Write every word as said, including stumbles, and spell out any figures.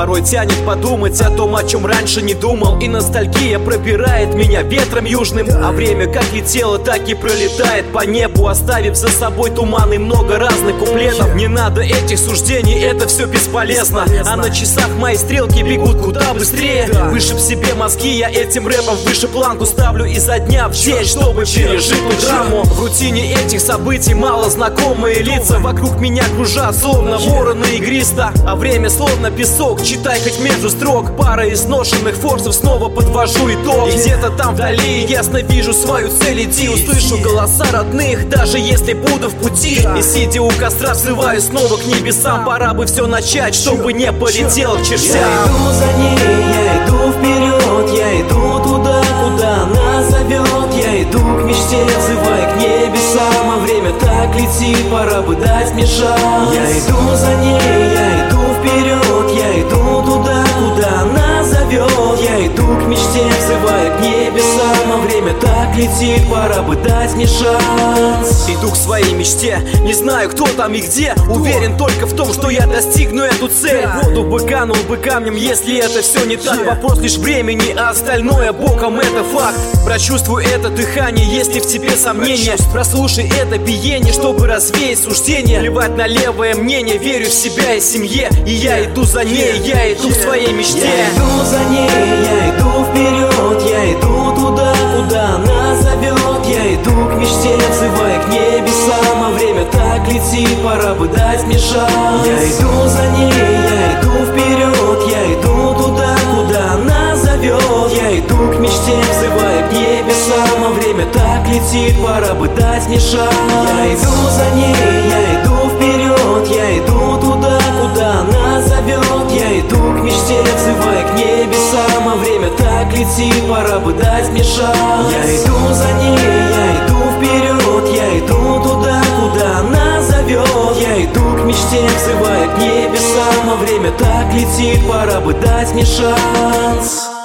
Порой тянет подумать о том, о чем раньше не думал. И ностальгия пробирает меня ветром южным. А время как летело, так и пролетает по небу, оставив за собой туман и много разных куплетов. Не надо этих суждений, это все бесполезно. А на часах мои стрелки бегут куда быстрее. Выше в себе мозги, я этим рэпом выше планку ставлю изо дня в день, чтобы пережить ту драму. В рутине этих событий мало знакомые лица. Вокруг меня кружат, словно вороны игристо. А время словно песок, читай хоть между строк. Пара изношенных форсов, снова подвожу итог. И где-то там вдали ясно вижу свою цель идти. Услышу голоса родных, даже если буду в пути. И сидя у костра взываю снова к небесам. Пора бы все начать, чтобы не полетел к чертям. Я иду за ней, я иду вперед, я иду туда, куда она зовет. Я иду к мечте, взывая к небесам. А время так летит, пора бы дать мне шанс. Я иду за ней, я иду вперед, я иду туда, куда она зовет. Я иду к мечте, взывая к небесам. А время так летит, пора бы дать мне шанс. Иду к своей мечте, не знаю, кто там и где. Уверен только в том, что я достигну эту цель. Воду бы канул бы камнем, если это все не так. Вопрос лишь времени, а остальное боком, это факт. Прочувствуй это дыхание, если в тебе сомнения. Прослушай это биение, чтобы развеять суждения. Плевать на левое мнение, верю в себя и семье. И я иду за ней, я иду к своей мечте. Я иду за ней, я иду вперед, я иду туда, куда она зовет. Я иду к мечте, взывая к небесам. А время так летит, пора бы дать мне шанс. Я иду за ней, я иду вперед, я иду туда, куда она зовет. Я иду к мечте, взывая к небесам. А время так летит, пора бы дать мне шанс. Я иду за ней, я иду вперед, я иду туда, куда она зовет. Я иду к мечте, взывая к небесам. А время так летит, пора бы дать мне шанс. Я иду за ней, я иду вперед, я иду туда, куда она зовет. Я иду к мечте, взывая к небесам. А время так летит, пора бы дать мне шанс.